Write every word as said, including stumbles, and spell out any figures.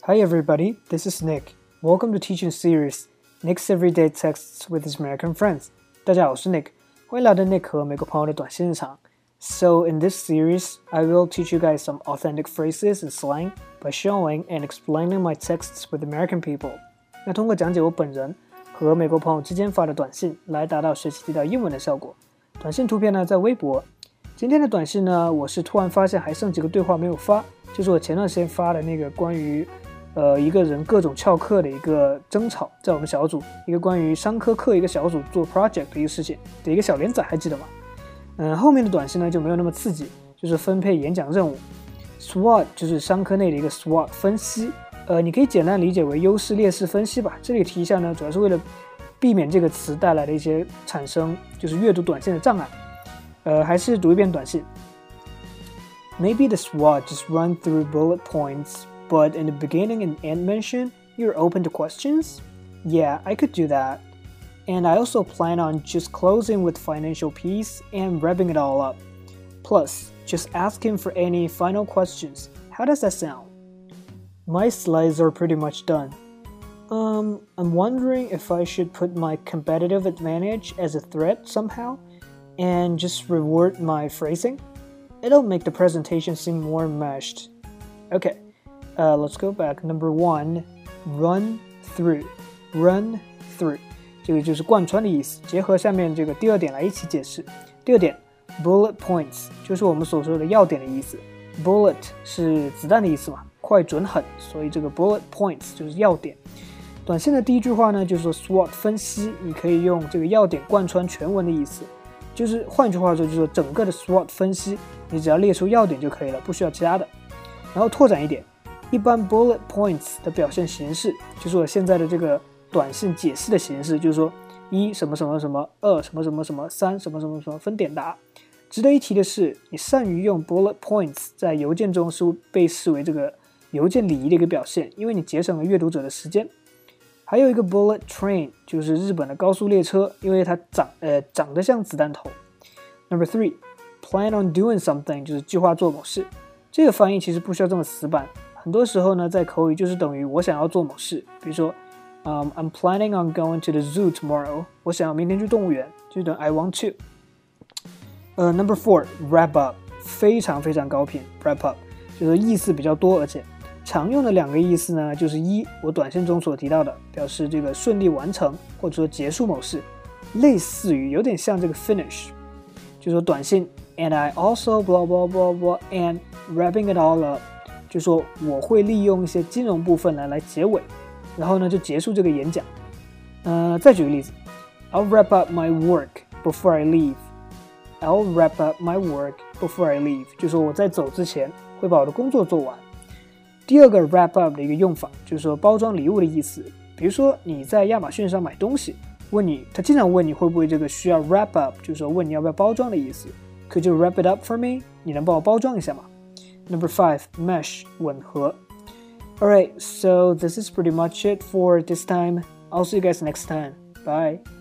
Hi everybody, this is Nick. Welcome to teaching series Nick's Everyday Texts with his American friends. 大家好，我是 Nick， 欢迎来到 Nick 和美国朋友的短信日常。So in this series, I will teach you guys some authentic phrases and slang by showing and explaining my texts with American people. 那通过讲解我本人和美国朋友之间发的短信，来达到学习地道英文的效果。短信图片呢，在微博。今天的短信呢，我是突然发现还剩几个对话没有发，就是我前段时间发的那个关于呃一个人各种翘课的一个争吵，在我们小组一个关于商科课一个小组做 project 的一个事情的一个小连载，还记得吗？嗯，后面的短信呢就没有那么刺激，就是分配演讲任务。SWOT 就是商科内的一个 SWOT 分析，呃，你可以简单理解为优势劣势分析吧。这里提一下呢，主要是为了避免这个词带来的一些产生就是阅读短信的障碍。呃，还是读一遍短信。Maybe the SWOT just run through bullet points, but in the beginning and end mention, you're open to questions? Yeah, I could do that. And I also plan on just closing with financial piece and wrapping it all up. Plus, just ask him for any final questions. How does that sound? My slides are pretty much done. Um, I'm wondering if I should put my competitive advantage as a threat somehow, and just reward my phrasing. It'll make the presentation seem more meshed. Okay, uh, let's go back. Number one, run through. Run through. 这个就是贯穿的意思，结合下面这个第二点来一起解释。第二点 bullet points 就是我们所说的要点的意思。bullet 是子弹的意思嘛，快准狠，所以这个 bullet points 就是要点。短信的第一句话呢，就是说 SWOT 分析，你可以用这个要点贯穿全文的意思，就是换句话说，就是说整个的 SWOT 分析，你只要列出要点就可以了，不需要其他的。然后拓展一点，一般 bullet points 的表现形式，就是我现在的这个短信解释的形式，就是说一什么什么什么，二什么什么什么，三什么什么什么，分点答。值得一提的是，你善于用 bullet points 在邮件中是被视为这个邮件礼仪的一个表现，因为你节省了阅读者的时间。还有一个 bullet train 就是日本的高速列车，因为它长呃长得像子弹头。Number three, plan on doing something 就是计划做某事。这个翻译其实不需要这么死板，很多时候呢，在口语就是等于我想要做某事，比如说。Um, I'm planning on going to the zoo tomorrow. 我想要明天去动物园，就等 I want to. 呃、uh, Number four, wrap up. 非常非常高频 wrap up 就是意思比较多，而且常用的两个意思呢，就是一，我短信中所提到的，表示这个顺利完成或者说结束某事，类似于有点像这个 finish， 就是说短信 and I also blah blah blah blah and wrapping it all up， 就说我会利用一些金融部分来来结尾。然后呢，就结束这个演讲。呃，再举个例子 ，I'll wrap up my work before I leave. I'll wrap up my work before I leave. 就说我在走之前会把我的工作做完。第二个 wrap up 的一个用法，就是说包装礼物的意思。比如说你在亚马逊上买东西，问你，他经常问你会不会这个需要 wrap up， 就是说问你要不要包装的意思。Could you wrap it up for me？ 你能帮我包装一下吗 ？Number five, mesh 吻合。Alright, so this is pretty much it for this time. I'll see you guys next time. Bye.